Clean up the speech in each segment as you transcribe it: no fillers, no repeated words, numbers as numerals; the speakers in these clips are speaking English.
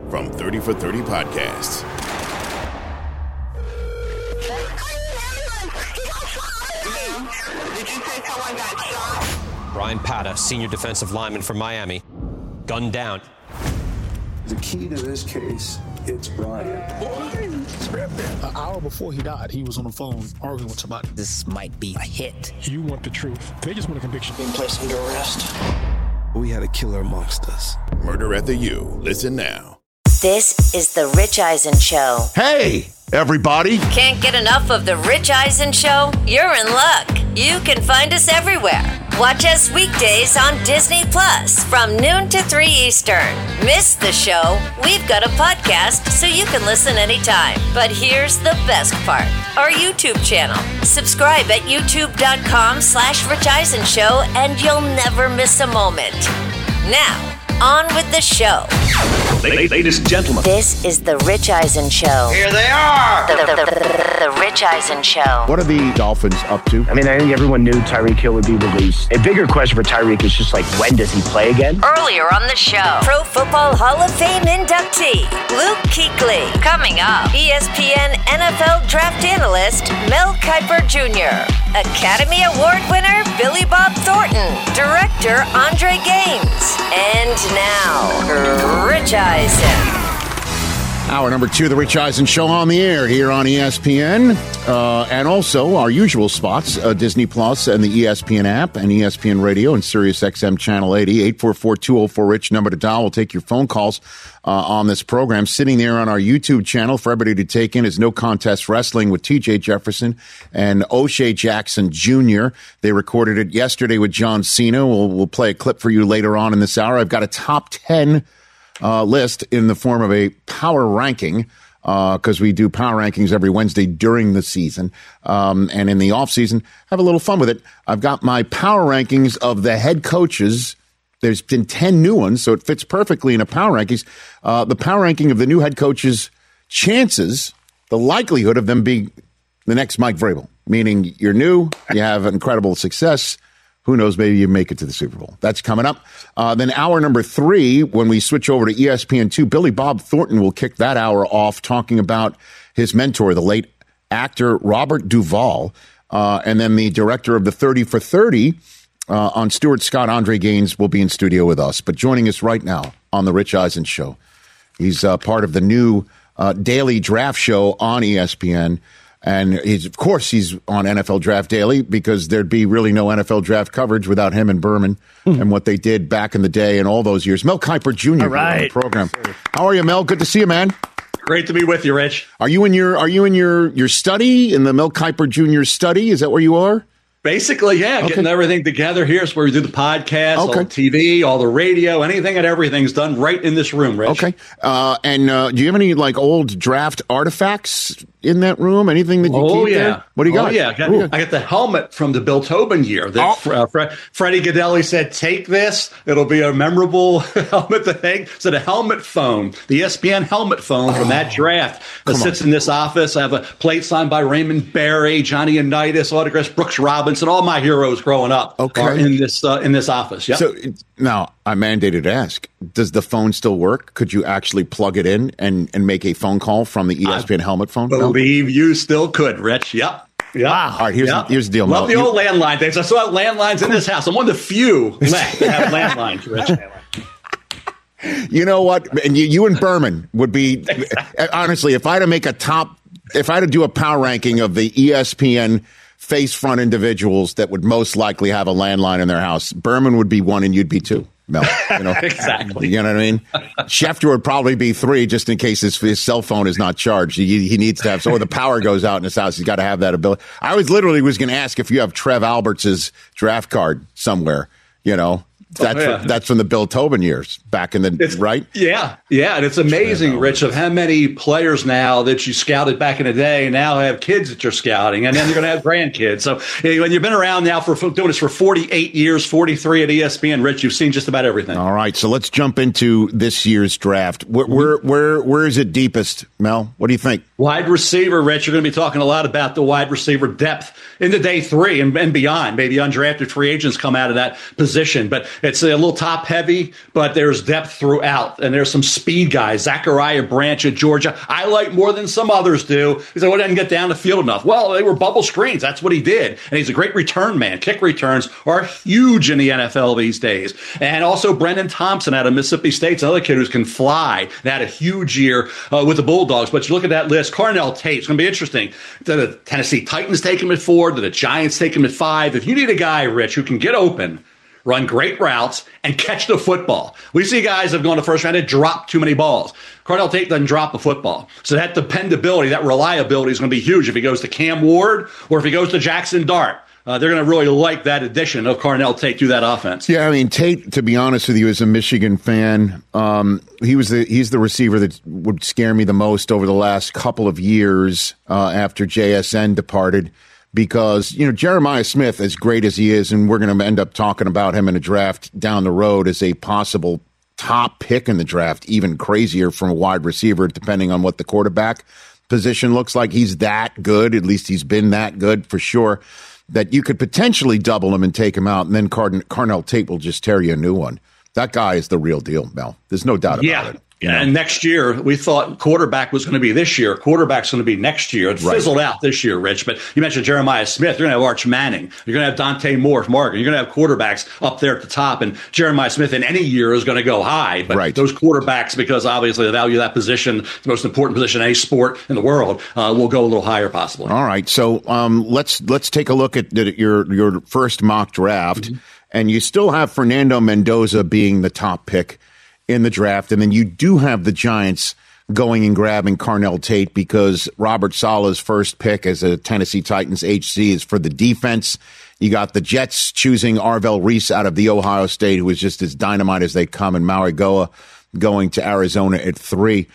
from 30 for 30 Podcasts. Did you say someone got shot? Brian Pata, senior defensive lineman from Miami, gunned down. The key to this case, it's Brian. An hour before he died, he was on the phone arguing with somebody. This might be a hit. You want the truth. They just want a conviction. Being placed under arrest. We had a killer amongst us. Murder at the U. Listen now. This is The Rich Eisen Show. Hey, everybody. Can't get enough of The Rich Eisen Show? You're in luck. You can find us everywhere. Watch us weekdays on Disney Plus from noon to 3 Eastern. Miss the show? We've got a podcast so you can listen anytime. But here's the best part. Our YouTube channel. Subscribe at youtube.com/Rich Eisen Show and you'll never miss a moment. Now, on with the show. Ladies and gentlemen, this is The Rich Eisen Show. Here they are! The Rich Eisen Show. What are the Dolphins up to? I mean, I think everyone knew Tyreek Hill would be released. A bigger question for Tyreek is just like, when does he play again? Earlier on the show, Pro Football Hall of Fame inductee, Luke Kuechly. Coming up, ESPN NFL draft analyst, Mel Kiper Jr., Academy Award winner, Billy Bob Thornton, director, Andre Gaines. And now, Rich Eisen. Hour number 2 of the Rich Eisen Show on the air here on ESPN. And also our usual spots, Disney Plus and the ESPN app and ESPN Radio and Sirius XM Channel 80, 844-204-RICH, number to dial. We'll take your phone calls on this program. Sitting there on our YouTube channel for everybody to take in is No Contest Wrestling with TJ Jefferson and O'Shea Jackson Jr. They recorded it yesterday with John Cena. We'll play a clip for you later on in this hour. I've got a top 10 list in the form of a power ranking, because we do power rankings every Wednesday during the season. And in the off season, have a little fun with it. I've got my power rankings of the head coaches. There's been 10 new ones, so it fits perfectly in a power rankings. The power ranking of the new head coaches' chances, the likelihood of them being the next Mike Vrabel, meaning you're new, you have incredible success. Who knows, maybe you make it to the Super Bowl. That's coming up. Then hour number 3, when we switch over to ESPN2, Billy Bob Thornton will kick that hour off talking about his mentor, the late actor Robert Duvall. And then the director of the 30 for 30 on Stuart Scott, Andre Gaines, will be in studio with us. But joining us right now on the Rich Eisen Show, he's part of the new daily draft show on ESPN. And of course, he's on NFL Draft Daily because there'd be really no NFL draft coverage without him and Berman and what they did back in the day and all those years. Mel Kiper Jr. All right. On the program. How are you, Mel? Good to see you, man. Great to be with you, Rich. Are you in your study, in the Mel Kiper Jr. study? Is that where you are? Basically, yeah, Okay. getting everything together here. It's where we do the podcast, all the TV, all the radio, anything and everything's done right in this room, Rich. Okay. And do you have any old draft artifacts in that room? Anything that you keep there? What do you got? Oh, yeah. I got the helmet from the Bill Tobin year that Freddie Godelli said, take this. It'll be a memorable helmet to take. So the helmet phone, the ESPN helmet phone from that draft that sits in this office. I have a plate signed by Raymond Barry, Johnny Unitas, autographs, Brooks Robinson, all my heroes growing up are in this office. Yep. So now I'm mandated to ask, does the phone still work? Could you actually plug it in and make a phone call from the ESPN helmet phone? Believe you still could, Rich. Yep. Wow. All right, here's the deal, Love Mel. the old landline days. I still have landlines in this house. I'm one of the few left that have landlines, Rich. You know what? And you and Berman would be, honestly, if I had to do a power ranking of the ESPN face front individuals that would most likely have a landline in their house, Berman would be 1 and you'd be 2. Mel, exactly. You know what I mean? Schefter would probably be 3 just in case his cell phone is not charged. He needs to have, so when the power goes out in his house, he's got to have that ability. I was going to ask if you have Trev Alberts' draft card somewhere, That's from the Bill Tobin years back in the right. Yeah, and it's amazing, Rich, of how many players now that you scouted back in the day now have kids that you're scouting, and then you're going to have grandkids. So when you've been around now for doing this for 48 years, 43 at ESPN, Rich, you've seen just about everything. All right, so let's jump into this year's draft. Where is it deepest, Mel? What do you think? Wide receiver, Rich. You're going to be talking a lot about the wide receiver depth into day 3 and beyond. Maybe undrafted free agents come out of that position, but It's a little top heavy, but there's depth throughout. And there's some speed guys. Zachariah Branch at Georgia, I like more than some others do. He said, well, didn't get down the field enough. Well, they were bubble screens. That's what he did. And he's a great return man. Kick returns are huge in the NFL these days. And also Brendan Thompson out of Mississippi State's another kid who can fly. They had a huge year with the Bulldogs. But you look at that list, Carnell Tate, it's going to be interesting. Did the Tennessee Titans take him at 4? Did the Giants take him at 5? If you need a guy, Rich, who can get open, run great routes, and catch the football. We see guys that have gone to first round and drop too many balls. Carnell Tate doesn't drop a football. So that dependability, that reliability is going to be huge if he goes to Cam Ward or if he goes to Jackson Dart. They're going to really like that addition of Carnell Tate to that offense. Yeah, I mean, Tate, to be honest with you, as a Michigan fan, he's the receiver that would scare me the most over the last couple of years after JSN departed. Because, Jeremiah Smith, as great as he is, and we're going to end up talking about him in a draft down the road as a possible top pick in the draft, even crazier from a wide receiver, depending on what the quarterback position looks like. He's that good. At least he's been that good for sure, that you could potentially double him and take him out, and then Carnell Tate will just tear you a new one. That guy is the real deal, Mel. There's no doubt about it. Yeah, and next year, we thought quarterback was going to be this year. Quarterback's going to be next year. It fizzled out this year, Rich. But you mentioned Jeremiah Smith. You're going to have Arch Manning. You're going to have Dante Moore from Oregon. You're going to have quarterbacks up there at the top. And Jeremiah Smith in any year is going to go high. But those quarterbacks, because obviously the value of that position, the most important position in any sport in the world, will go a little higher possibly. All right. So let's take a look at your first mock draft. Mm-hmm. And you still have Fernando Mendoza being the top pick in the draft. And then you do have the Giants going and grabbing Carnell Tate because Robert Saleh's first pick as a Tennessee Titans HC is for the defense. You got the Jets choosing Arvell Reese out of the Ohio State, who is just as dynamite as they come, and Maui Goa going to Arizona at 3.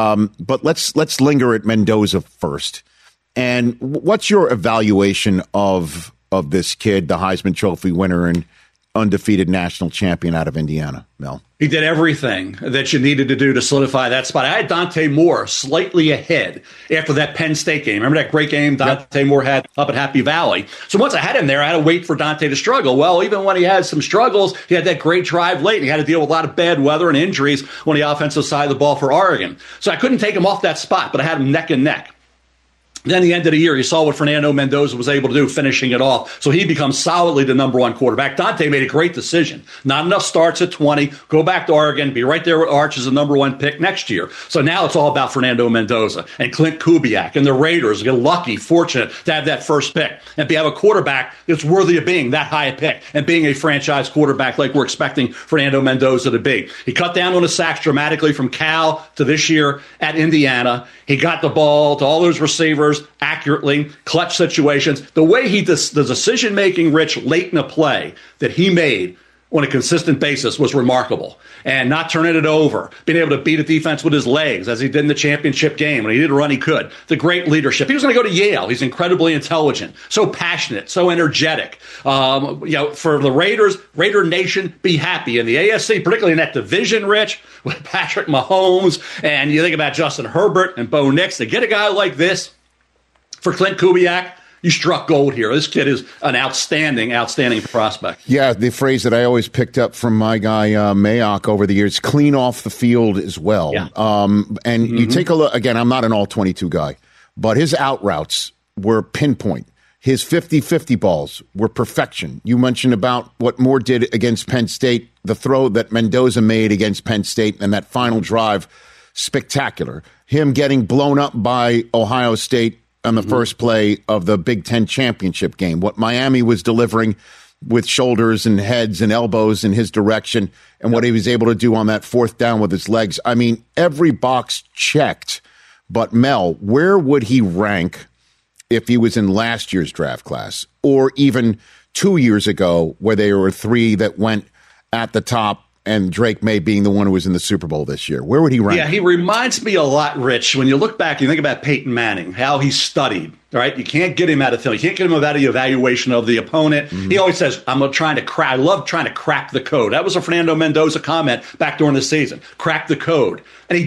But let's linger at Mendoza first. And what's your evaluation of this kid, the Heisman Trophy winner and undefeated national champion out of Indiana, Mel? He did everything that you needed to do to solidify that spot. I had Dante Moore slightly ahead after that Penn State game. Remember that great game Dante Moore had up at Happy Valley? So once I had him there, I had to wait for Dante to struggle. Well, even when he had some struggles, he had that great drive late. He had to deal with a lot of bad weather and injuries on the offensive side of the ball for Oregon. So I couldn't take him off that spot, but I had him neck and neck. Then the end of the year, you saw what Fernando Mendoza was able to do, finishing it off. So he becomes solidly the number one quarterback. Dante made a great decision. Not enough starts at 20. Go back to Oregon. Be right there with Arch as the number one pick next year. So now it's all about Fernando Mendoza and Clint Kubiak and the Raiders get lucky, fortunate to have that first pick. And to have a quarterback that's worthy of being that high a pick and being a franchise quarterback like we're expecting Fernando Mendoza to be. He cut down on his sacks dramatically from Cal to this year at Indiana. He got the ball to all those receivers accurately, clutch situations. The way the decision-making, Rich, late in a play that he made on a consistent basis was remarkable. And not turning it over, being able to beat a defense with his legs, as he did in the championship game. When he did a run, he could. The great leadership. He was going to go to Yale. He's incredibly intelligent, so passionate, so energetic. For the Raiders, Raider Nation, be happy. In the AFC, particularly in that division, Rich, with Patrick Mahomes, and you think about Justin Herbert and Bo Nix, to get a guy like this, for Clint Kubiak, you struck gold here. This kid is an outstanding prospect. Yeah, the phrase that I always picked up from my guy Mayock over the years, clean off the field as well. Yeah. You take a look, again, I'm not an all-22 guy, but his out routes were pinpoint. His 50-50 balls were perfection. You mentioned about what Moore did against Penn State, the throw that Mendoza made against Penn State, and that final drive, spectacular. Him getting blown up by Ohio State on the first play of the Big Ten championship game. What Miami was delivering with shoulders and heads and elbows in his direction, and what he was able to do on that fourth down with his legs. I mean, every box checked. But Mel, where would he rank if he was in last year's draft class, or even 2 years ago where there were 3 that went at the top, and Drake May being the one who was in the Super Bowl this year? Where would he rank? Yeah, he reminds me a lot, Rich. When you look back, you think about Peyton Manning, how he studied, right? You can't get him out of film. You can't get him out of the evaluation of the opponent. Mm-hmm. He always says, I love trying to crack the code. That was a Fernando Mendoza comment back during the season. Crack the code. And he did it.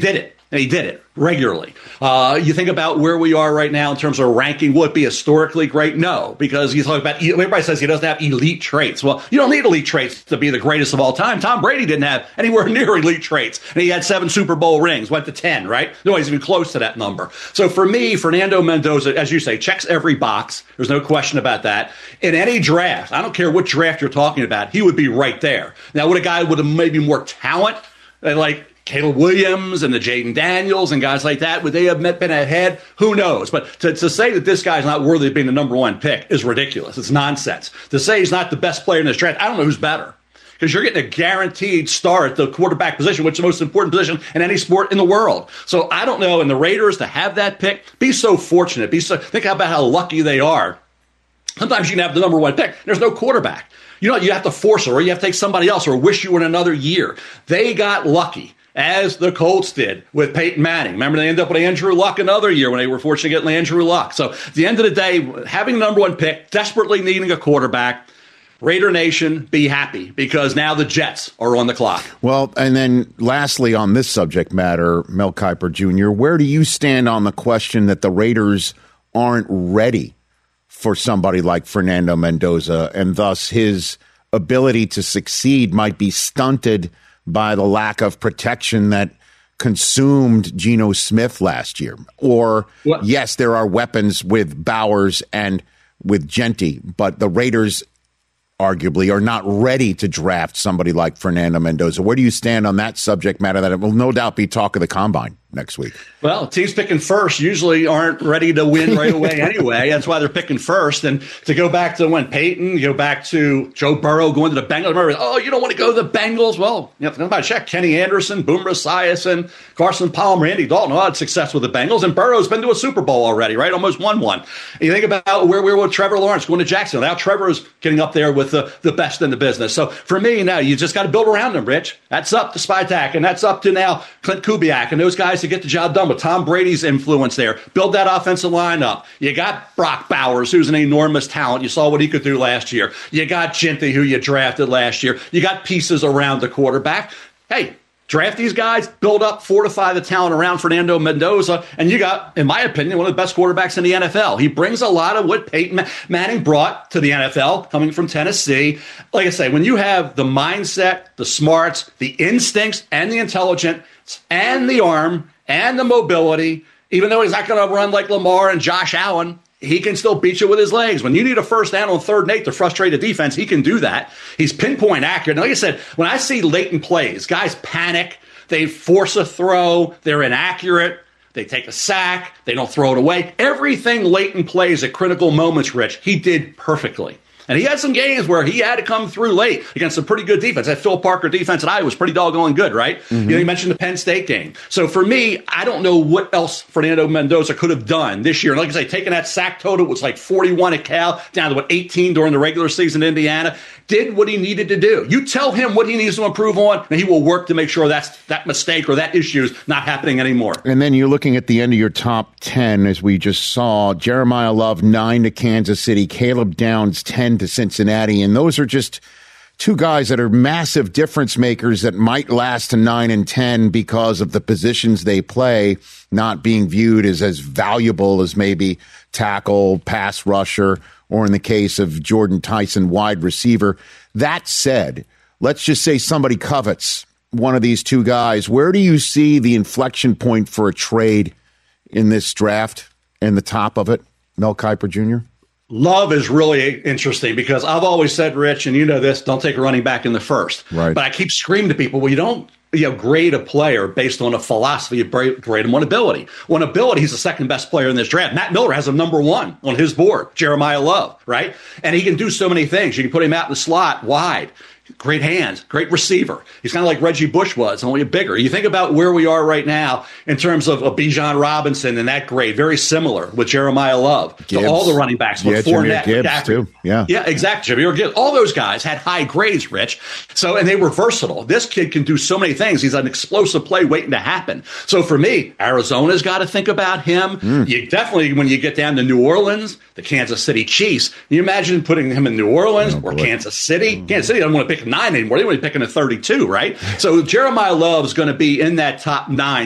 And he did it regularly. You think about where we are right now in terms of ranking. Will it be historically great? No, because you talk about, everybody says he doesn't have elite traits. Well, you don't need elite traits to be the greatest of all time. Tom Brady didn't have anywhere near elite traits. And he had 7 Super Bowl rings, went to 10, right? Nobody's even close to that number. So for me, Fernando Mendoza, as you say, checks every box. There's no question about that. In any draft, I don't care what draft you're talking about, he would be right there. Now, would a guy with maybe more talent, like Caleb Williams and the Jaden Daniels and guys like that, would they have been ahead? Who knows? But to say that this guy's not worthy of being the number 1 pick is ridiculous. It's nonsense. To say he's not the best player in this draft, I don't know who's better. Because you're getting a guaranteed star at the quarterback position, which is the most important position in any sport in the world. So I don't know. And the Raiders, to have that pick, be so fortunate. Think about how lucky they are. Sometimes you can have the number 1 pick. There's no quarterback. You have to force it, or you have to take somebody else, or wish you were in another year. They got lucky, as the Colts did with Peyton Manning. Remember, they ended up with Andrew Luck another year when they were fortunate to get Andrew Luck. So at the end of the day, having the number 1 pick, desperately needing a quarterback, Raider Nation, be happy, because now the Jets are on the clock. Well, and then lastly on this subject matter, Mel Kiper Jr., where do you stand on the question that the Raiders aren't ready for somebody like Fernando Mendoza, and thus his ability to succeed might be stunted by the lack of protection that consumed Geno Smith last year? Or, yes, there are weapons with Bowers and with Gentry, but the Raiders arguably are not ready to draft somebody like Fernando Mendoza. Where do you stand on that subject matter that will no doubt be talk of the Combine next week? Well, teams picking first usually aren't ready to win right away anyway. That's why they're picking first. And to go back to when Peyton, go back to Joe Burrow going to the Bengals. Remember, you don't want to go to the Bengals? Well, think about check. Kenny Anderson, Boomer Esiason, Carson Palmer, Andy Dalton all had success with the Bengals. And Burrow's been to a Super Bowl already, right? Almost won one. You think about where we were with Trevor Lawrence going to Jacksonville. Now Trevor is getting up there with the best in the business. So for me, now you just got to build around him, Rich. That's up to Spytak, and that's up to now Clint Kubiak and those guys to get the job done with Tom Brady's influence there. Build that offensive line up. You got Brock Bowers, who's an enormous talent. You saw what he could do last year. You got Gentry, who you drafted last year. You got pieces around the quarterback. Hey, draft these guys, build up, fortify the talent around Fernando Mendoza, and you got, in my opinion, one of the best quarterbacks in the NFL. He brings a lot of what Peyton Manning brought to the NFL, coming from Tennessee. Like I say, when you have the mindset, the smarts, the instincts, and the intelligence, and the arm, and the mobility, even though he's not going to run like Lamar and Josh Allen, he can still beat you with his legs. When you need a first down on 3rd and 8 to frustrate a defense, he can do that. He's pinpoint accurate. And like I said, when I see latent plays, guys panic, they force a throw, they're inaccurate, they take a sack, they don't throw it away. Everything latent plays at critical moments, Rich, he did perfectly. And he had some games where he had to come through late against some pretty good defense. That Phil Parker defense at Iowa was pretty doggone good, right? Mm-hmm. You mentioned the Penn State game. So for me, I don't know what else Fernando Mendoza could have done this year. And like I say, taking that sack total was like 41 at Cal, down to 18 during the regular season in Indiana. Did what he needed to do. You tell him what he needs to improve on, and he will work to make sure that mistake or that issue is not happening anymore. And then you're looking at the end of your top 10, as we just saw. Jeremiah Love, 9 to Kansas City. Caleb Downs, 10 to Cincinnati. And those are just two guys that are massive difference makers that might last to 9 and 10 because of the positions they play, not being viewed as valuable as maybe tackle, pass rusher, or in the case of Jordan Tyson, wide receiver. That said, let's just say somebody covets one of these two guys. Where do you see the inflection point for a trade in this draft and the top of it, Mel Kiper Jr.? Love is really interesting because I've always said, Rich, and you know this, don't take a running back in the first. Right. But I keep screaming to people, well, you don't grade a player based on a philosophy, grade him on ability. On ability, he's the second best player in this draft. Matt Miller has him number 1 on his board, Jeremiah Love, right? And he can do so many things. You can put him out in the slot, wide. Great hands, great receiver. He's kind of like Reggie Bush was, only bigger. You think about where we are right now in terms of Bijan Robinson and that grade, very similar with Jeremiah Love. Gibbs. So all the running backs with Fournette, Gibbs too. Yeah, exactly. Jameer Gibbs. All those guys had high grades, Rich. So, and they were versatile. This kid can do so many things. He's an explosive play waiting to happen. So for me, Arizona's got to think about him. You definitely, when you get down to New Orleans, the Kansas City Chiefs, can you imagine putting him in New Orleans or Kansas City? Kansas City doesn't want to pick 9 anymore. They want to be picking a 32, right? So Jeremiah Love is going to be in that top 9 somewhere.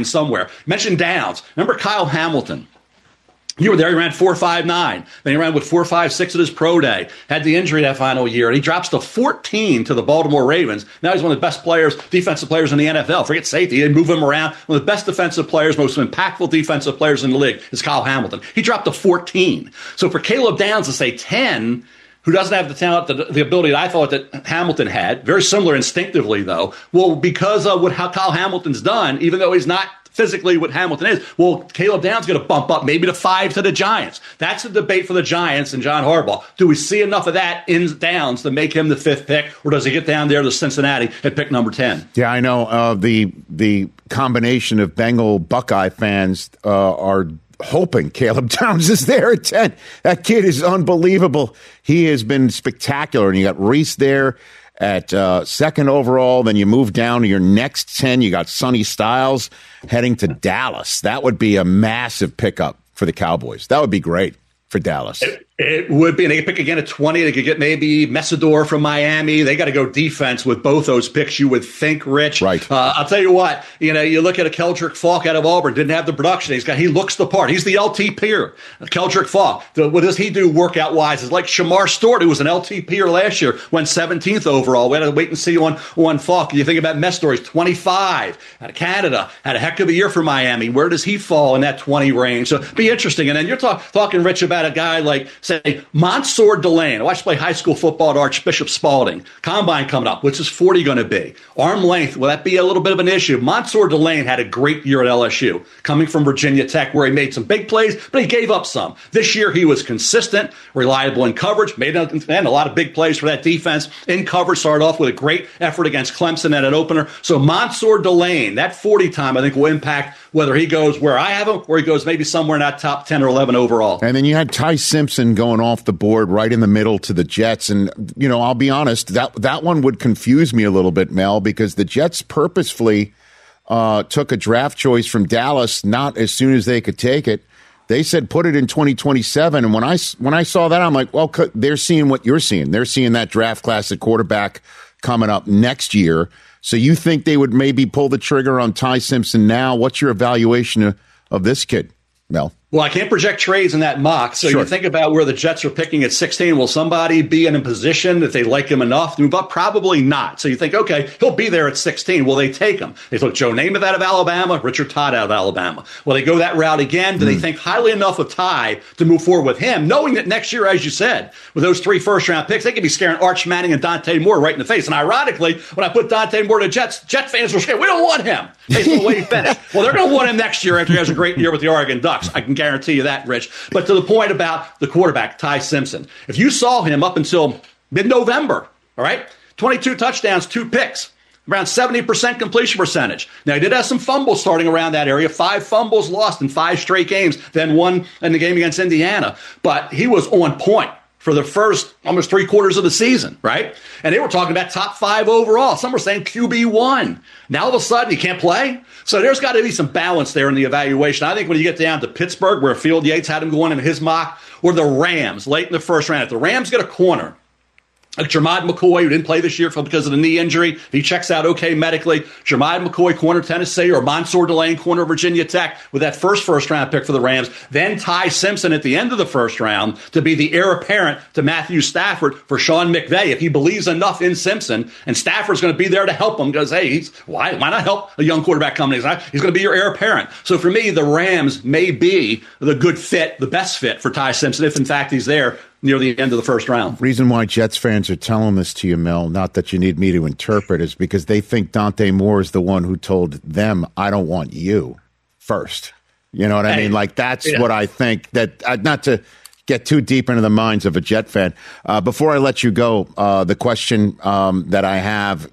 Mentioned Downs. Remember Kyle Hamilton? You were there. He ran 4.59. Then he ran with 4.56 at his pro day. Had the injury that final year, and he drops to 14 to the Baltimore Ravens. Now he's one of the best players, defensive players in the NFL. Forget safety. They move him around. One of the best defensive players, most impactful defensive players in the league is Kyle Hamilton. He dropped to 14. So for Caleb Downs to say 10, who doesn't have the talent, the ability that I thought that Hamilton had, very similar instinctively, though, well, because of how Kyle Hamilton's done, even though he's not physically what Hamilton is, well, Caleb Downs going to bump up maybe to 5 to the Giants. That's the debate for the Giants and John Harbaugh. Do we see enough of that in Downs to make him the 5th pick, or does he get down there to Cincinnati at pick number 10? Yeah, I know. The combination of Bengal Buckeye fans are hoping Caleb Downs is there at 10. That kid is unbelievable. He has been spectacular, and you got Reese there at 2nd overall. Then you move down to your next 10. You got Sonny Styles heading to Dallas. That would be a massive pickup for the Cowboys. That would be great for Dallas. It would be. And they could pick again at 20. They could get maybe Messidor from Miami. They got to go defense with both those picks, you would think, Rich. Right. I'll tell you what, you look at a Keldrick Falk out of Auburn, didn't have the production. He looks the part. He's the LT peer. Keldrick Falk. What does he do workout-wise? It's like Shamar Stewart, who was an LT peer last year, went 17th overall. We had to wait and see on Falk. You think about Messidor, he's 25 out of Canada, had a heck of a year for Miami. Where does he fall in that 20 range? So it'd be interesting. And then you're talking, Rich, about a guy like, say, Mansour Delane. I watched play high school football at Archbishop Spalding. Combine coming up. What's his 40 going to be? Arm length, will that be a little bit of an issue? Mansour Delane had a great year at LSU, coming from Virginia Tech, where he made some big plays, but he gave up some. This year, he was consistent, reliable in coverage, made a lot of big plays for that defense. In coverage, started off with a great effort against Clemson at an opener. So Mansour Delane, that 40 time, I think, will impact whether he goes where I have him or he goes maybe somewhere in that top 10 or 11 overall. And then you had Ty Simpson going off the board right in the middle to the Jets. And, I'll be honest, that one would confuse me a little bit, Mel, because the Jets purposefully took a draft choice from Dallas not as soon as they could take it. They said put it in 2027. And when I saw that, I'm like, well, they're seeing what you're seeing. They're seeing that draft class at quarterback coming up next year. So you think they would maybe pull the trigger on Ty Simpson now? What's your evaluation of this kid, Mel? Well, I can't project trades in that mock. So Sure. You think about where the Jets are picking at 16. Will somebody be in a position that they like him enough to move up? Probably not. So you think, okay, he'll be there at 16. Will they take him? They took Joe Namath out of Alabama, Richard Todd out of Alabama. Will they go that route again? Do they think highly enough of Ty to move forward with him, knowing that next year, as you said, with those 3 first-round picks, they could be scaring Arch Manning and Dante Moore right in the face. And ironically, when I put Dante Moore to Jets, Jet fans were scared. We don't want him based on the way he finished. Well, they're going to want him next year after he has a great year with the Oregon Ducks. I can guarantee you that, Rich. But to the point about the quarterback, Ty Simpson, if you saw him up until mid-November, all right, 22 touchdowns, 2 picks, around 70% completion percentage. Now, he did have some fumbles starting around that area, 5 fumbles lost in 5 straight games, then 1 in the game against Indiana. But he was on point for the first almost 3 quarters of the season, right? And they were talking about top 5 overall. Some were saying QB1. Now, all of a sudden, he can't play. So there's got to be some balance there in the evaluation. I think when you get down to Pittsburgh, where Field Yates had him going in his mock, or the Rams late in the first round, if the Rams get a corner, like Jermod McCoy, who didn't play this year because of the knee injury, he checks out okay medically. Jermod McCoy, corner Tennessee, or Mansour Delane, corner Virginia Tech, with that first-round pick for the Rams. Then Ty Simpson at the end of the first round to be the heir apparent to Matthew Stafford for Sean McVay. If he believes enough in Simpson, and Stafford's going to be there to help him, because, hey, why not help a young quarterback coming in? He's going to be your heir apparent. So for me, the Rams may be the good fit, the best fit for Ty Simpson, if in fact he's there near the end of the first round. Reason why Jets fans are telling this to you, Mel, not that you need me to interpret, is because they think Dante Moore is the one who told them, I don't want you first. You know what I mean? Like, that's what I think. That not to get too deep into the minds of a Jet fan. Before I let you go, the question that I have,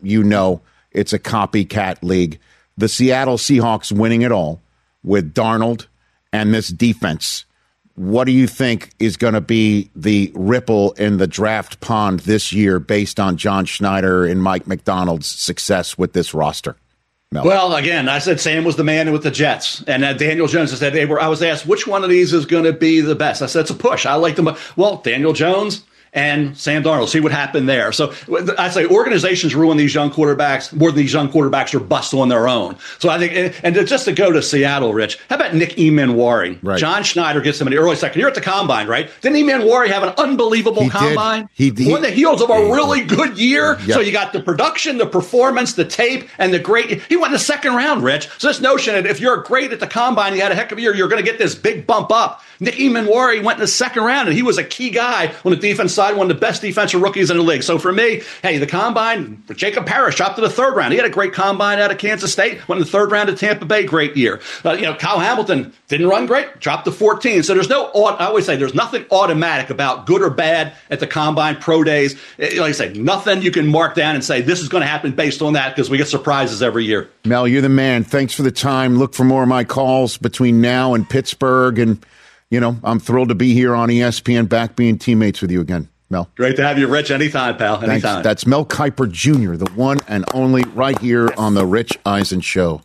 it's a copycat league. The Seattle Seahawks winning it all with Darnold and this defense. What do you think is going to be the ripple in the draft pond this year based on John Schneider and Mike McDonald's success with this roster? Mel. Well, again, I said Sam was the man with the Jets. And Daniel Jones said, I was asked, which one of these is going to be the best? I said, it's a push. I like them. Well, Daniel Jones and Sam Darnold. See what happened there. So I say organizations ruin these young quarterbacks more than these young quarterbacks are bust on their own. So I think, and just to go to Seattle, Rich, how about Nick Emanwari? Right. John Schneider gets him in the early second year at the combine, right? Didn't Emanwari have an unbelievable combine? He did. On the heels of a really good year. Yep. So you got the production, the performance, the tape, and the great. He went in the second round, Rich. So this notion that if you're great at the combine, you had a heck of a year, you're going to get this big bump up. Nick Emanwari went in the second round, and he was a key guy on the defense side, one of the best defensive rookies in the league. So for me, hey, the combine, Jacob Parrish dropped to the third round. He had a great combine out of Kansas State, went in the third round of Tampa Bay, great year. Kyle Hamilton didn't run great, dropped to 14. So there's I always say there's nothing automatic about good or bad at the combine, pro days. Like I say, nothing you can mark down and say this is going to happen based on that, because we get surprises every year. Mel, you're the man. Thanks for the time. Look for more of my calls between now and Pittsburgh. And, I'm thrilled to be here on ESPN, back being teammates with you again, Mel. Great to have you, Rich. Anytime, pal. Anytime. Thanks. That's Mel Kiper Jr., the one and only, right here on the Rich Eisen Show.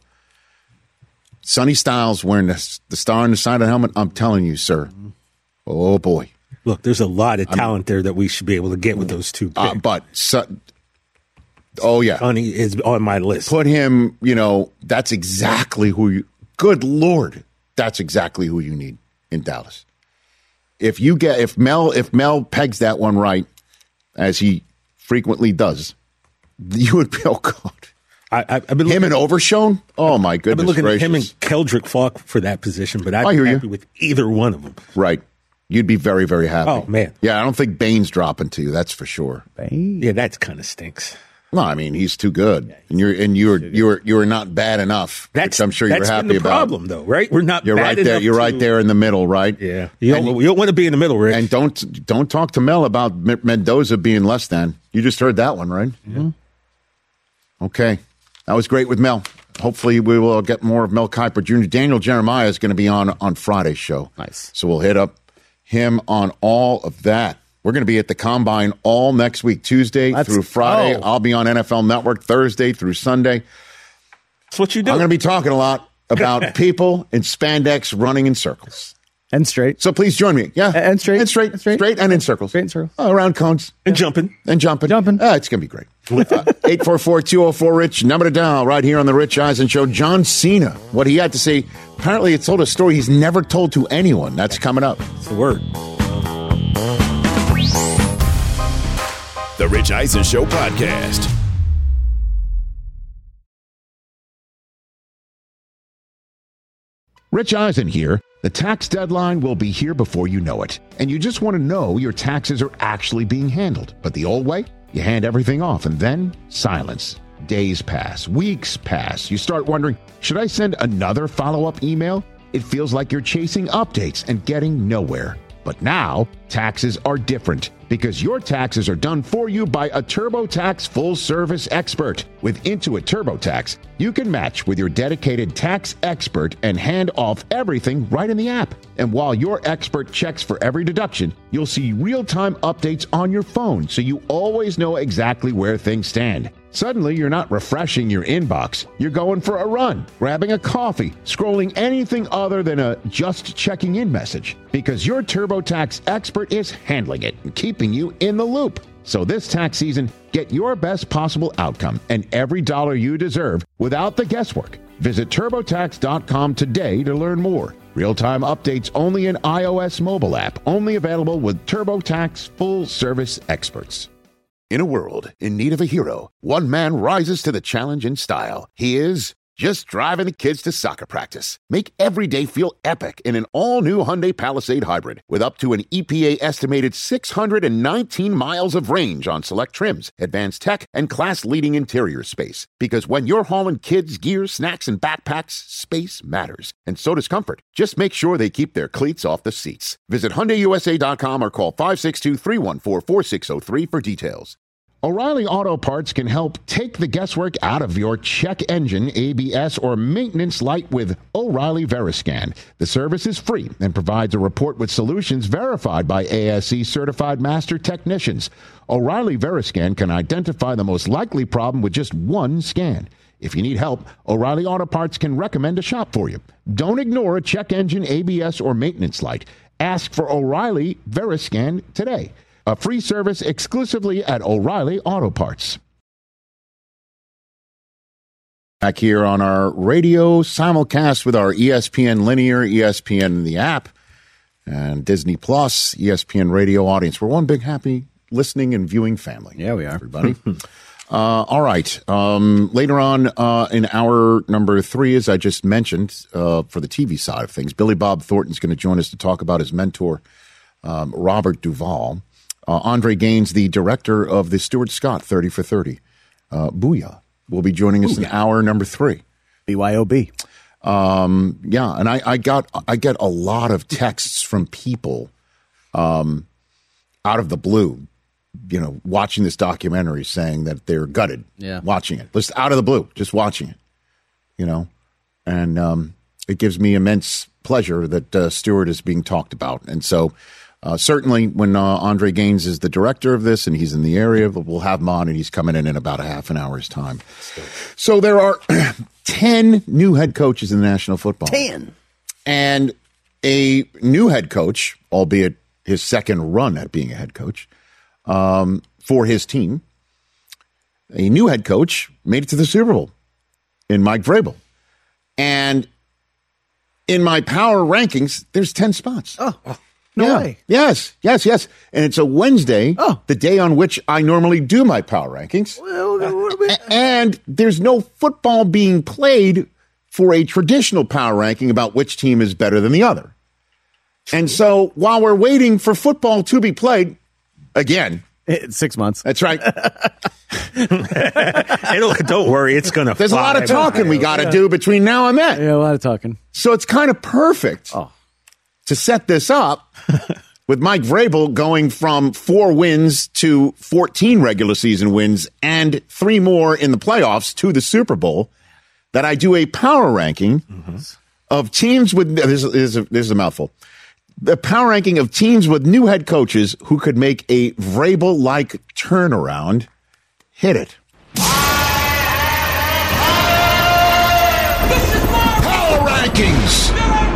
Sonny Styles wearing the star on the side of the helmet. I'm telling you, sir. Oh, boy. Look, there's a lot of talent there that we should be able to get with those two picks. Oh, yeah. Sonny is on my list. Put him, that's exactly who you, good Lord, that's exactly who you need in Dallas. If Mel pegs that one right, as he frequently does, you would be, oh, God. I've been him and Overshone? Oh, my goodness. I've been looking gracious. at him and Keldrick Falk for that position, but I'd I be hear happy you. with either one of them. Right. You'd be very, very happy. Oh, man. Yeah, I don't think Bain's dropping to you, that's for sure. Yeah, that kind of stinks. No, I mean, he's too good. And you're not bad enough. Which I'm sure you're happy been the about. problem, though, right? We're not You're bad right there. enough You're right there in the middle, right? Yeah. You don't want to be in the middle, Rick. And don't talk to Mel about Mendoza being less than. You just heard that one, right? Yeah. Okay. That was great with Mel. Hopefully we will get more of Mel Kiper Jr. Daniel Jeremiah is going to be on Friday's show. Nice. So we'll hit up him on all of that. We're going to be at the Combine all next week, Tuesday through Friday. I'll be on NFL Network Thursday through Sunday. That's what you do. I'm going to be talking a lot about people in spandex running in circles. And straight. So please join me. Yeah. And straight. And straight. Straight and in circles. Straight and circles. Around cones. And jumping. And jumping. Jumping. It's going to be great. 844-204-RICH, number to dial right here on the Rich Eisen Show. John Cena, what he had to say. Apparently, it told a story he's never told to anyone. That's coming up. It's the word. The Rich Eisen Show podcast. Rich Eisen here. The tax deadline will be here before you know it. And you just want to know your taxes are actually being handled. But the old way? You hand everything off and then silence. Days pass, weeks pass. You start wondering, should I send another follow-up email? It feels like you're chasing updates and getting nowhere. But now, taxes are different because your taxes are done for you by a TurboTax full-service expert. With Intuit TurboTax, you can match with your dedicated tax expert and hand off everything right in the app. And while your expert checks for every deduction, you'll see real-time updates on your phone so you always know exactly where things stand. Suddenly, you're not refreshing your inbox. You're going for a run, grabbing a coffee, scrolling anything other than a just checking in message. Because your TurboTax expert is handling it and keeping you in the loop. So this tax season, get your best possible outcome and every dollar you deserve without the guesswork. Visit TurboTax.com today to learn more. Real-time updates only in iOS mobile app. Only available with TurboTax full-service experts. In a world in need of a hero, one man rises to the challenge in style. He is just driving the kids to soccer practice. Make every day feel epic in an all-new Hyundai Palisade Hybrid with up to an EPA-estimated 619 miles of range on select trims, advanced tech, and class-leading interior space. Because when you're hauling kids, gear, snacks, and backpacks, space matters. And so does comfort. Just make sure they keep their cleats off the seats. Visit HyundaiUSA.com or call 562-314-4603 for details. O'Reilly Auto Parts can help take the guesswork out of your check engine, ABS, or maintenance light with O'Reilly Veriscan. The service is free and provides a report with solutions verified by ASE certified master technicians. O'Reilly Veriscan can identify the most likely problem with just one scan. If you need help, O'Reilly Auto Parts can recommend a shop for you. Don't ignore a check engine, ABS, or maintenance light. Ask for O'Reilly Veriscan today. A free service exclusively at O'Reilly Auto Parts. Back here on our radio simulcast with our ESPN Linear, ESPN the app, and Disney Plus, ESPN Radio audience. We're one big happy listening and viewing family. Yeah, we are. Everybody. All right. Later on in hour number 3, as I just mentioned, for the TV side of things, Billy Bob Thornton's going to join us to talk about his mentor, Robert Duvall. Andre Gaines, the director of the Stuart Scott 30 for 30. Booyah. Will be joining us in hour number 3. BYOB. Yeah, and I get a lot of texts from people out of the blue, watching this documentary, saying that they're gutted watching it. Just out of the blue, just watching it, and it gives me immense pleasure that Stuart is being talked about. And so certainly when Andre Gaines is the director of this and he's in the area, we'll have him on, and he's coming in about a half an hour's time. So there are 10 new head coaches in the National Football League. 10. And a new head coach, albeit his second run at being a head coach, for his team, a new head coach made it to the Super Bowl in Mike Vrabel. And in my power rankings, there's 10 spots. Oh, no way. Yes. And it's a Wednesday, the day on which I normally do my power rankings. And there's no football being played for a traditional power ranking about which team is better than the other. And so while we're waiting for football to be played, again, it's 6 months. That's right. Don't worry, it's going to There's a lot of talking we got to do between now and then. Yeah, a lot of talking. So it's kind of perfect to set this up with Mike Vrabel going from 4 wins to 14 regular season wins and 3 more in the playoffs to the Super Bowl, that I do a power ranking of teams with, this is a mouthful, the power ranking of teams with new head coaches who could make a Vrabel-like turnaround. Hit it. Power rankings.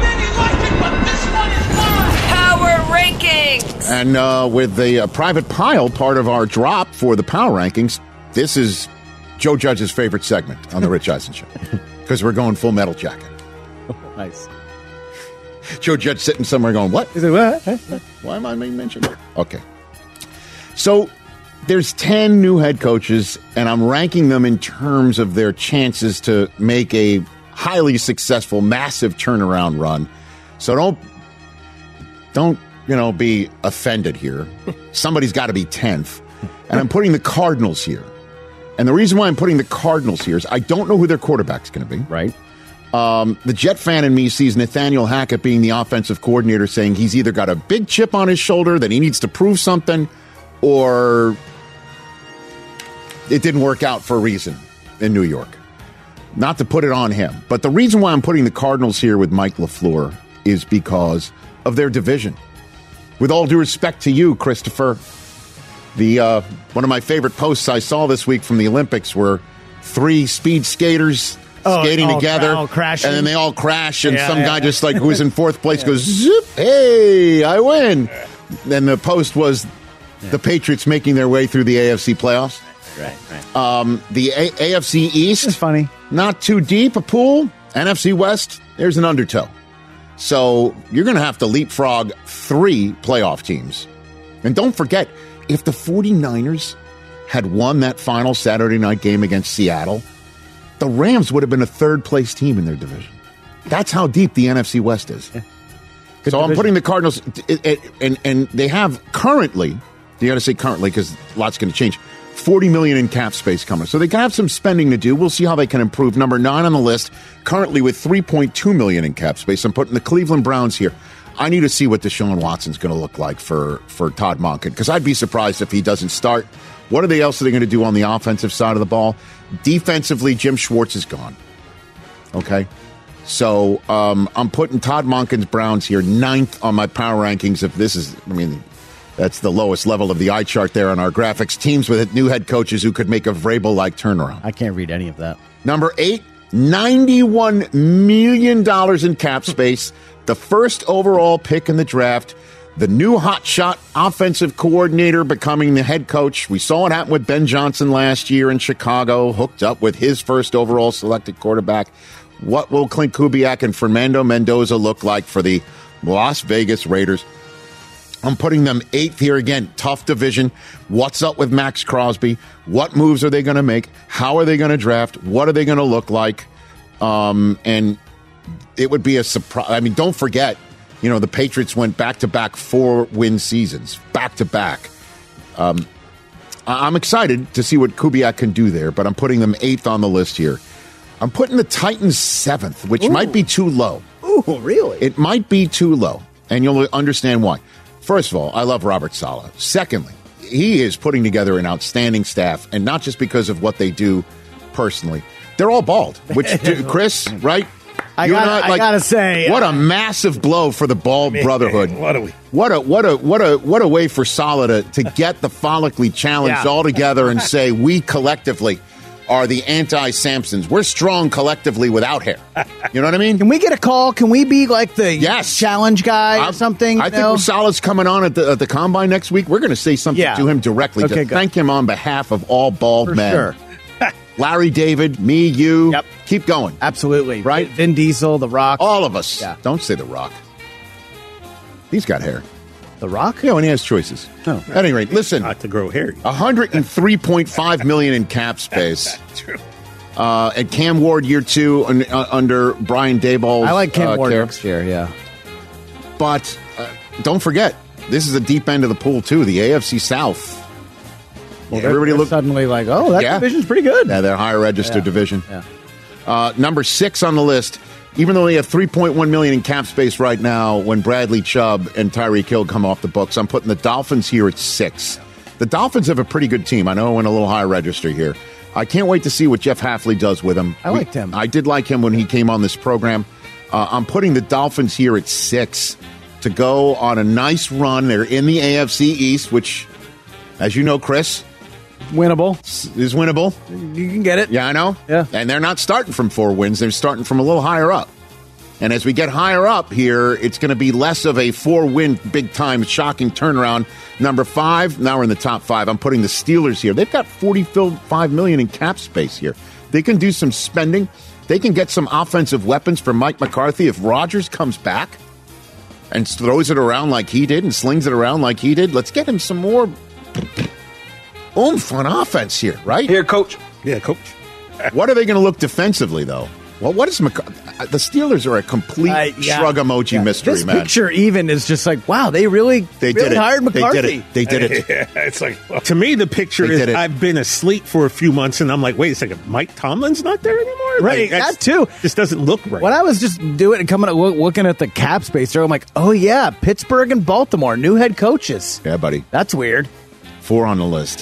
Power rankings. And with the private pile, part of our drop for the power rankings, this is Joe Judge's favorite segment on the Rich Eisen Show, because we're going Full Metal Jacket. Nice. Joe Judge sitting somewhere going, what? Is it what? Why am I being mentioned? Okay. So there's 10 new head coaches, and I'm ranking them in terms of their chances to make a highly successful, massive turnaround run. So don't be offended here. Somebody's got to be 10th. And I'm putting the Cardinals here. And the reason why I'm putting the Cardinals here is I don't know who their quarterback's going to be. Right. The Jet fan in me sees Nathaniel Hackett being the offensive coordinator, saying he's either got a big chip on his shoulder that he needs to prove something, or it didn't work out for a reason in New York. Not to put it on him. But the reason why I'm putting the Cardinals here with Mike LaFleur is because of their division. With all due respect to you, Christopher, the one of my favorite posts I saw this week from the Olympics were 3 speed skaters skating together, and then they all crash, and some guy just like who's in 4th place goes, zip, hey, I win. Then the post was the Patriots making their way through the AFC playoffs. Right. The AFC East, it's funny, not too deep a pool. NFC West, there's an undertow. So you're going to have to leapfrog 3 playoff teams. And don't forget, if the 49ers had won that final Saturday night game against Seattle, the Rams would have been a 3rd-place team in their division. That's how deep the NFC West is. Yeah. So division. I'm putting the Cardinals, and they have currently, you got to say currently because lots going to change, $40 million in cap space coming. So they can have some spending to do. We'll see how they can improve. Number 9 on the list, currently with $3.2 million in cap space. I'm putting the Cleveland Browns here. I need to see what Deshaun Watson's going to look like for Todd Monken, because I'd be surprised if he doesn't start. What are they going to do on the offensive side of the ball? Defensively, Jim Schwartz is gone. Okay? So I'm putting Todd Monken's Browns here 9th on my power rankings. If this is, that's the lowest level of the eye chart there on our graphics. Teams with new head coaches who could make a Vrabel-like turnaround. I can't read any of that. Number 8, $91 million in cap space. The first overall pick in the draft. The new hotshot offensive coordinator becoming the head coach. We saw it happen with Ben Johnson last year in Chicago, hooked up with his first overall selected quarterback. What will Clint Kubiak and Fernando Mendoza look like for the Las Vegas Raiders? I'm putting them 8th here again. Tough division. What's up with Max Crosby? What moves are they going to make? How are they going to draft? What are they going to look like? And it would be a surprise. I mean, don't forget, the Patriots went back-to-back 4-win seasons. Back-to-back. I'm excited to see what Kubiak can do there, but I'm putting them 8th on the list here. I'm putting the Titans 7th, which might be too low. Ooh, really? It might be too low, and you'll understand why. First of all, I love Robert Saleh. Secondly, he is putting together an outstanding staff, and not just because of what they do personally. They're all bald, which, Chris, right? I gotta say, what a massive blow for the bald brotherhood. What are we? What a way for Saleh to get the follically challenged all together and say, we collectively are the anti-Samsons. We're strong collectively without hair. You know what I mean? Can we get a call? Can we be like the challenge guy or something? I think when Saleh's coming on at the Combine next week, we're going to say something to him directly to thank him on behalf of all bald men. Sure. Larry David, me, you. Yep. Keep going. Absolutely. Right? Vin Diesel, The Rock. All of us. Yeah. Don't say The Rock. He's got hair. The Rock? Yeah, when he has choices. Oh. At any rate, listen. Not to grow hair. $103.5 million in cap space. That's true. And Cam Ward year 2 under Brian Daboll's I like Cam Ward care. next year, yeah. But don't forget, this is the deep end of the pool, too. The AFC South. Well, everybody looks suddenly like, oh, that division's pretty good. Yeah, they're higher registered division. Yeah. Number 6 on the list, even though they have $3.1 million in cap space right now, when Bradley Chubb and Tyreek Hill come off the books, I'm putting the Dolphins here at 6. The Dolphins have a pretty good team. I know I went a little high register here. I can't wait to see what Jeff Hafley does with him. I liked him. I did like him when he came on this program. I'm putting the Dolphins here at 6 to go on a nice run. They're in the AFC East, which, as you know, Chris, winnable. Is winnable. You can get it. Yeah, I know. Yeah. And they're not starting from 4 wins. They're starting from a little higher up. And as we get higher up here, it's going to be less of a 4-win big-time shocking turnaround. Number 5, now we're in the top 5. I'm putting the Steelers here. They've got $45 million in cap space here. They can do some spending. They can get some offensive weapons for Mike McCarthy. If Rodgers comes back and throws it around like he did and slings it around like he did, let's get him some more oomph on offense here, right? Here, coach. Yeah, coach. What are they going to look defensively, though? Well, what is the Steelers are a complete shrug emoji mystery, this man. This picture even is just like, wow, they really did it. hired McCarthy. They did it. Yeah, it's like, to me, the picture is I've been asleep for a few months, and I'm like, wait a second, Mike Tomlin's not there anymore? Right, like, that too. This doesn't look right. When I was just doing and coming up, looking at the cap space there, I'm like, oh yeah, Pittsburgh and Baltimore, new head coaches. Yeah, buddy. That's weird. 4 on the list.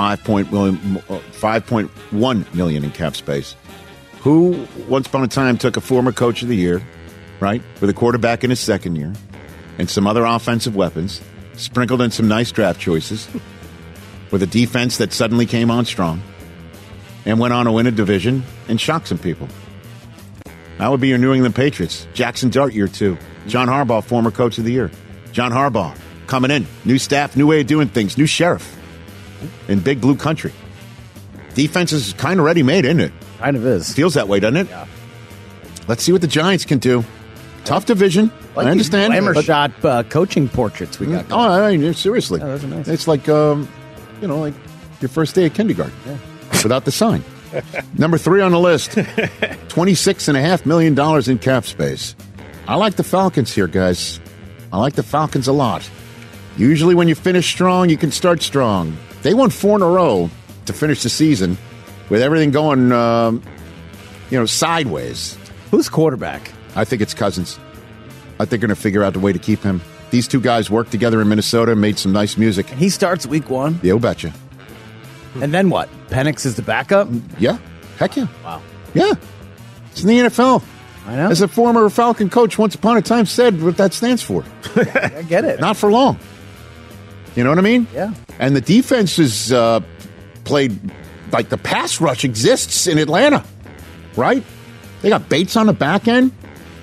5.1 million in cap space. Who, once upon a time, took a former coach of the year, right, with a quarterback in his second year, and some other offensive weapons, sprinkled in some nice draft choices, with a defense that suddenly came on strong, and went on to win a division and shock some people. That would be your New England Patriots. Jackson Dart year 2. John Harbaugh, former coach of the year. John Harbaugh coming in. New staff, new way of doing things, new sheriff in big blue country. Defense is kind of ready-made, isn't it? Kind of is. Feels that way, doesn't it? Yeah. Let's see what the Giants can do. Tough division. Like I understand. Glamour shot coaching portraits we got going. Oh, I mean, seriously. Yeah, those are nice. It's like, like your first day of kindergarten without the sign. Number 3 on the list, $26.5 million in cap space. I like the Falcons here, guys. I like the Falcons a lot. Usually when you finish strong, you can start strong. They won 4 in a row to finish the season with everything going, sideways. Who's quarterback? I think it's Cousins. I think they're going to figure out the way to keep him. These two guys worked together in Minnesota and made some nice music. He starts week 1? Yeah, betcha. And then what? Penix is the backup? Yeah. Heck yeah. Wow. Yeah. It's in the NFL. I know. As a former Falcon coach once upon a time said what that stands for. I get it. Not for long. You know what I mean? Yeah. And the defense is played like the pass rush exists in Atlanta, right? They got Bates on the back end.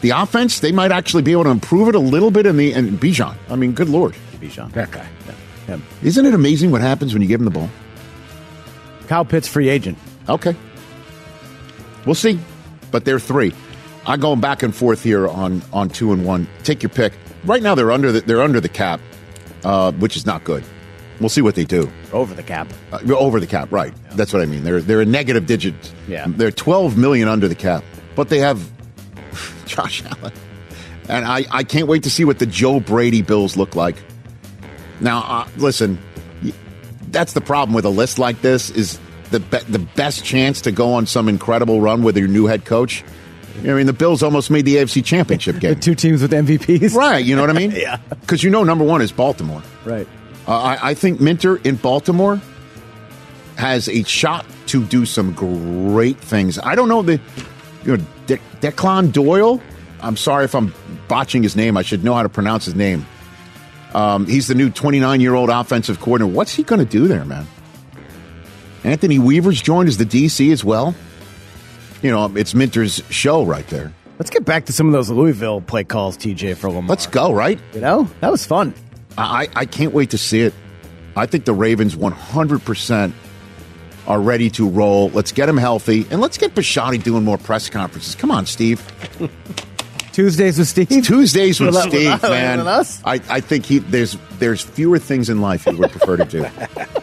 The offense, they might actually be able to improve it a little bit and Bijan. I mean, good Lord. Bijan. That guy. Yeah. Isn't it amazing what happens when you give him the ball? Kyle Pitts, free agent. Okay. We'll see. But they're 3. I'm going back and forth here on 2 and 1. Take your pick. Right now they're under the cap, which is not good. We'll see what they do. Over the cap. Over the cap, right. Yeah. That's what I mean. They're a negative digit. Yeah. They're $12 million under the cap. But they have Josh Allen. And I can't wait to see what the Joe Brady Bills look like. Now, listen, that's the problem with a list like this is the best chance to go on some incredible run with your new head coach. I mean, the Bills almost made the AFC Championship game. The 2 teams with MVPs. Right, you know what I mean? Yeah. Because number 1 is Baltimore. Right. I think Minter in Baltimore has a shot to do some great things. I don't know Declan Doyle. I'm sorry if I'm botching his name. I should know how to pronounce his name. He's the new 29-year-old offensive coordinator. What's he going to do there, man? Anthony Weaver's joined as the DC as well. It's Minter's show right there. Let's get back to some of those Louisville play calls, TJ, for Lamar. Let's go, right? That was fun. I can't wait to see it. I think the Ravens 100% are ready to roll. Let's get him healthy, and let's get Bisciotti doing more press conferences. Come on, Steve. Tuesdays with Steve? Tuesdays with Steve, man. With us? I think there's fewer things in life he would prefer to do.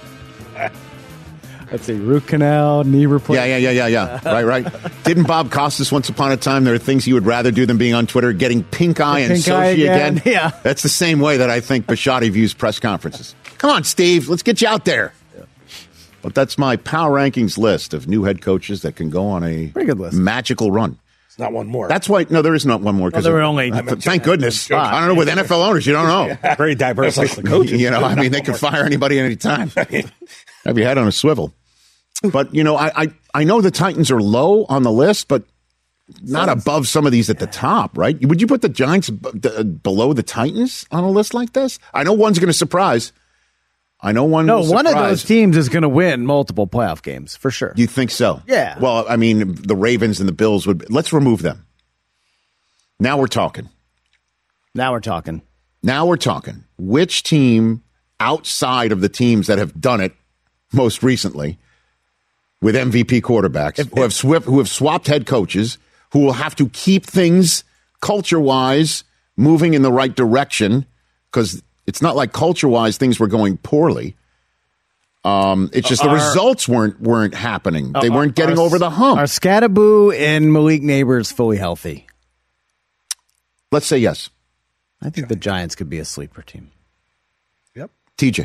Let's see, root canal, knee replacement. Yeah. Right. Didn't Bob Costas once upon a time, there are things he would rather do than being on Twitter, getting pink eye and Sochi again? Yeah. That's the same way that I think Bisciotti views press conferences. Come on, Steve, let's get you out there. Yeah. But that's my power rankings list of new head coaches that can go on a pretty good list. Magical run. It's not one more. That's why, no, there is not one more. There were only, thank goodness. I don't know, with NFL owners, you don't know. Very diverse list of coaches. They could fire anybody at any time. Have your head on a swivel. But, I know the Titans are low on the list, but not above some of these at the top, right? Would you put the Giants below the Titans on a list like this? I know one's going to surprise. One of those teams is going to win multiple playoff games, for sure. You think so? Yeah. Well, I mean, the Ravens and the Bills would... Let's remove them. Now we're talking. Which team outside of the teams that have done it most recently with MVP quarterbacks who have swapped head coaches, who will have to keep things culture-wise moving in the right direction, because it's not like culture-wise things were going poorly. It's just the results weren't happening. They weren't getting over the hump. Are Scatterboo and Malik Neighbors fully healthy? Let's say yes. I think the Giants could be a sleeper team. Yep. TJ.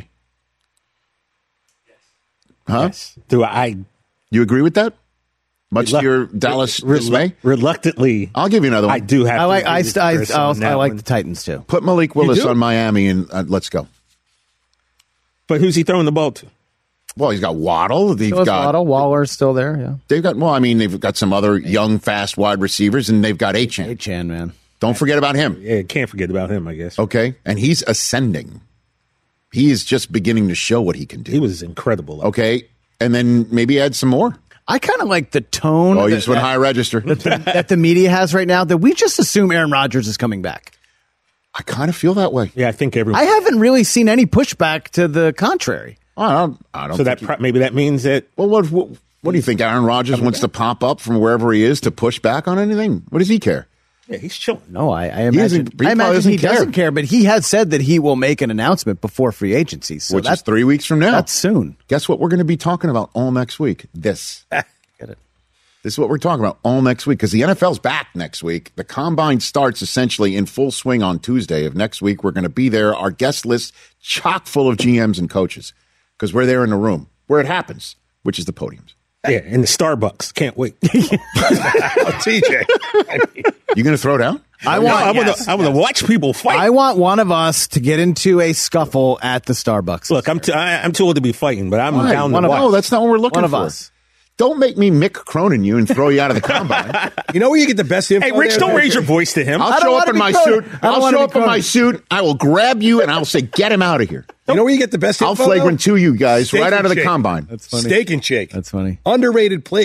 Huh? Yes. You agree with that? Much to your Dallas dismay? Reluctantly. I'll give you another one. I do have I like the Titans, too. Put Malik Willis on Miami and let's go. But who's he throwing the ball to? Well, he's got Waddle. Waller's still there, yeah. They've got some other young, fast wide receivers, and they've got Achane. Achane, man. Don't forget about him. Yeah, can't forget about him, I guess. Okay, and he's ascending. He is just beginning to show what he can do. He was incredible. Okay, and then maybe add some more. I kind of like the tone. Oh, you just went high register. that the media has right now, that we just assume Aaron Rodgers is coming back. I kind of feel that way. Yeah, I think everyone. I haven't really seen any pushback to the contrary. I don't. So maybe that means that. Well, what do you think? Aaron Rodgers wants to pop up from wherever he is to push back on anything? What does he care? Yeah, he's chilling. No, I imagine he doesn't care, but he has said that he will make an announcement before free agency. So which is 3 weeks from now. That's soon. Guess what we're going to be talking about all next week? This. Get it. This is what we're talking about all next week, because the NFL's back next week. The Combine starts essentially in full swing on Tuesday of next week. We're going to be there. Our guest list chock full of GMs and coaches, because we're there in the room where it happens, which is the podiums. Yeah, in the Starbucks. Can't wait. TJ. You going to throw down? I want to watch people fight. I want one of us to get into a scuffle at the Starbucks. Look, I'm too old to be fighting, but I'm down to watch. No, that's not what we're looking for. One of us. Don't make me Mick Cronin you and throw you out of the Combine. You know where you get the best info? Hey, Rich, don't raise your voice to him. I'll show up in my suit. I will grab you and I'll say, get him out of here. You know where you get the best info? I'll flagrant to you guys right out of the Combine. That's funny. Steak and Shake. That's funny. Underrated place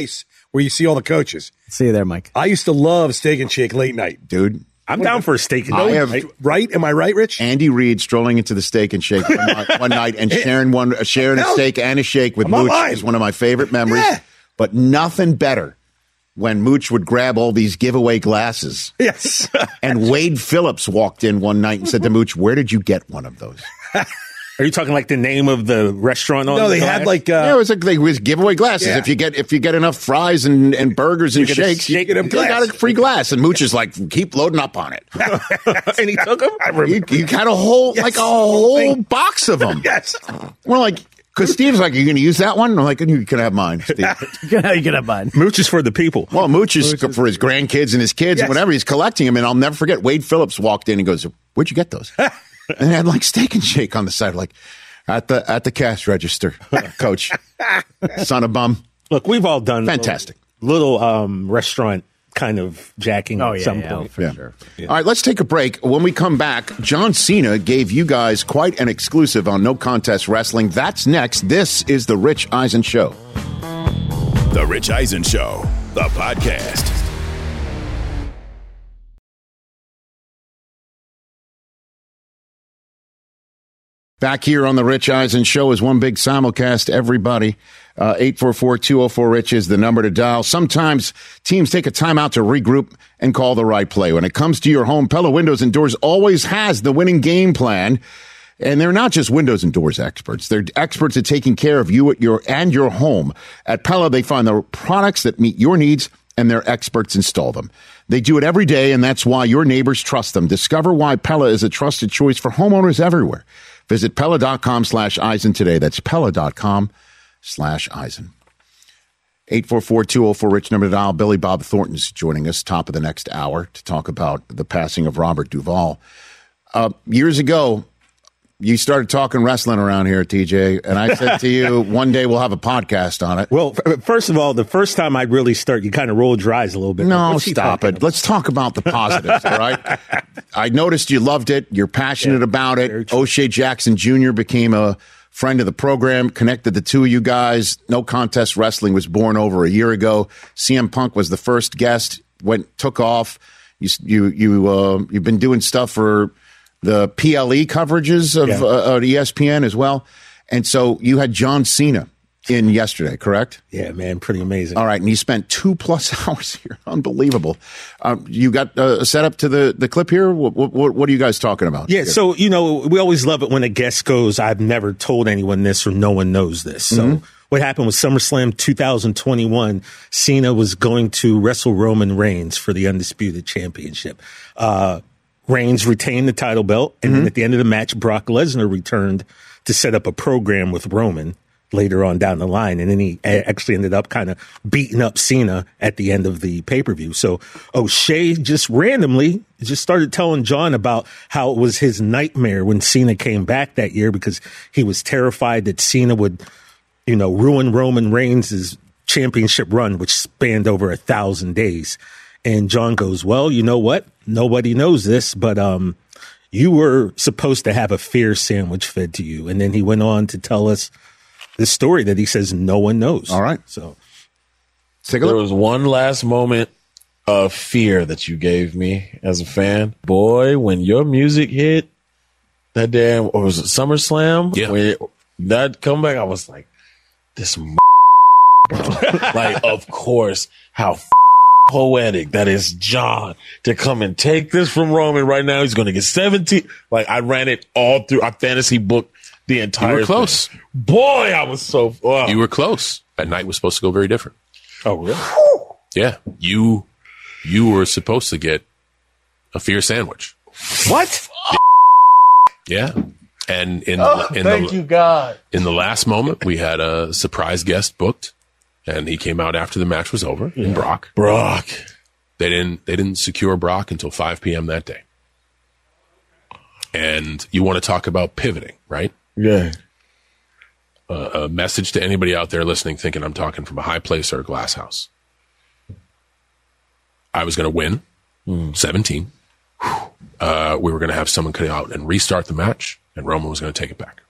where you see all the coaches. See you there, Mike. I used to love Steak and Shake late night. Dude. I'm down for a steak and shake. Right? Am I right, Rich? Andy Reid strolling into the Steak and Shake one night and sharing a steak and a shake with Mooch is one of my favorite memories. Yeah. But nothing better when Mooch would grab all these giveaway glasses. Yes. And Wade Phillips walked in one night and said to Mooch, "Where did you get one of those?" Are you talking like the name of the restaurant? No, they had like it was giveaway glasses. Yeah. If you get enough fries and burgers and shakes, you got a free glass. And Mooch is like, keep loading up on it. And he took them. You had a whole box of them. Yes, we're like. Because Steve's like, are you going to use that one? I'm like, you can have mine, Steve. You can have mine. Mooch is for the people. Well, Mooch is for his grandkids and his kids and whatever. He's collecting them. And I'll never forget, Wade Phillips walked in and goes, "Where'd you get those?" And they had like Steak and Shake on the side, like, at the cash register, Coach. Son of bum. Look, we've all done fantastic little restaurant kind of jacking at some point. For sure. Yeah. All right, let's take a break. When we come back, John Cena gave you guys quite an exclusive on No Contest Wrestling. That's next. This is The Rich Eisen Show. The Rich Eisen Show, the podcast. Back here on The Rich Eisen Show is one big simulcast, everybody. 844-204-RICH is the number to dial. Sometimes teams take a timeout to regroup and call the right play. When it comes to your home, Pella Windows and Doors always has the winning game plan. And they're not just windows and doors experts. They're experts at taking care of you at your home. At Pella, they find the products that meet your needs, and their experts install them. They do it every day, and that's why your neighbors trust them. Discover why Pella is a trusted choice for homeowners everywhere. Visit Pella.com/Eisen today. That's Pella.com/Eisen. 844-204-RICH, number to dial. Billy Bob Thornton's joining us top of the next hour to talk about the passing of Robert Duvall. Years ago, you started talking wrestling around here, TJ, and I said to you, one day we'll have a podcast on it. Well, first of all, the first time I really start, you kind of rolled your eyes a little bit. No, stop it. Let's talk about the positives, all right? I noticed you loved it. You're passionate about it. O'Shea Jackson Jr. became a friend of the program, connected the two of you guys. No Contest Wrestling was born over a year ago. CM Punk was the first guest, took off. You've been doing stuff for the PLE coverages of ESPN as well. And so you had John Cena in yesterday, correct? Yeah, man, pretty amazing. All right, and you spent 2+ hours here. Unbelievable. You got a setup to the clip here? What are you guys talking about? Yeah, so, we always love it when a guest goes, "I've never told anyone this," or "No one knows this." So what happened was SummerSlam 2021, Cena was going to wrestle Roman Reigns for the Undisputed Championship. Reigns retained the title belt, and then at the end of the match, Brock Lesnar returned to set up a program with Roman later on down the line, and then he actually ended up kind of beating up Cena at the end of the pay-per-view. So O'Shea just randomly started telling John about how it was his nightmare when Cena came back that year because he was terrified that Cena would, ruin Roman Reigns' championship run, which spanned over 1,000 days. And John goes, "Well, you know what? Nobody knows this, but you were supposed to have a fear sandwich fed to you." And then he went on to tell us this story that he says no one knows. All right. So there was one last moment of fear that you gave me as a fan. Boy, when your music hit that damn, or was it SummerSlam? Yeah. When that comeback, I was like, this like, of course, how poetic that is John to come and take this from Roman right now. He's going to get 17. Like, I ran it all through. I fantasy booked the entire You were close. thing. Boy, I was so... Wow. You were close. That night was supposed to go very different. Oh, really? Yeah. You were supposed to get a fear sandwich. What? Yeah. And thank you, God. In the last moment, we had a surprise guest booked. And he came out after the match was over. And Brock. They didn't secure Brock until 5 p.m. that day. And you want to talk about pivoting, right? Yeah. A message to anybody out there listening, thinking I'm talking from a high place or a glass house. I was going to win 17. We were going to have someone come out and restart the match, and Roman was going to take it back.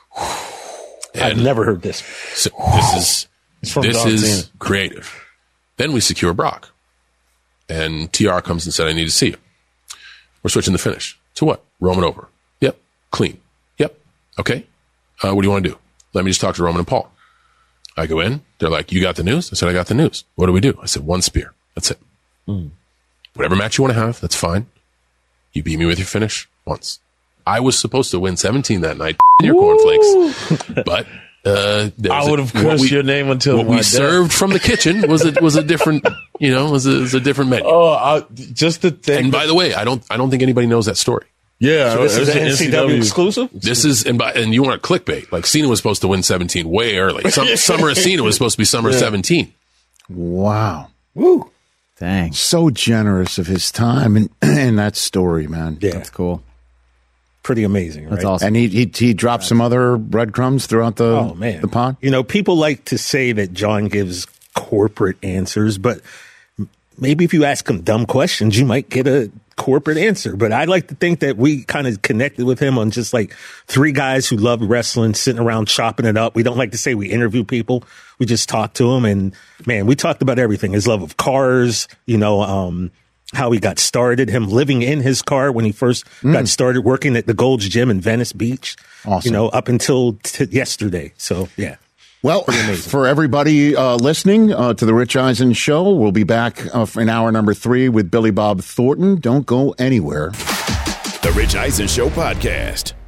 I've never heard this. So this is creative. Then we secure Brock. And TR comes and said, I need to see you. We're switching the finish. To what? Roman over. Yep. Clean. Yep. Okay. What do you want to do? Let me just talk to Roman and Paul. I go in. They're like, you got the news? I said, I got the news. What do we do? I said, 1 spear. That's it. Whatever match you want to have, that's fine. You beat me with your finish once. I was supposed to win 17 that night. Your cornflakes. But I would have cursed your name until what we served from the kitchen was a different, was a different menu. Oh, just the thing. And by the way, I don't think anybody knows that story. Yeah, so this is an NCW exclusive. This is and you want clickbait? Like Cena was supposed to win 17 way early. Summer of Cena was supposed to be summer 17. Wow. Woo. Dang. So generous of his time and that story, man. Yeah. That's cool. Pretty amazing, right? That's awesome. And he dropped some other breadcrumbs throughout the pod. People like to say that John gives corporate answers, but maybe if you ask him dumb questions, you might get a corporate answer. But I like to think that we kind of connected with him on just like 3 guys who love wrestling, sitting around chopping it up. We don't like to say we interview people. We just talk to him, and man, we talked about everything. His love of cars, how he got started, him living in his car when he first got started working at the Gold's Gym in Venice Beach, awesome. Up until yesterday. So, yeah. Well, for everybody listening to the Rich Eisen Show, we'll be back in hour number 3 with Billy Bob Thornton. Don't go anywhere. The Rich Eisen Show podcast.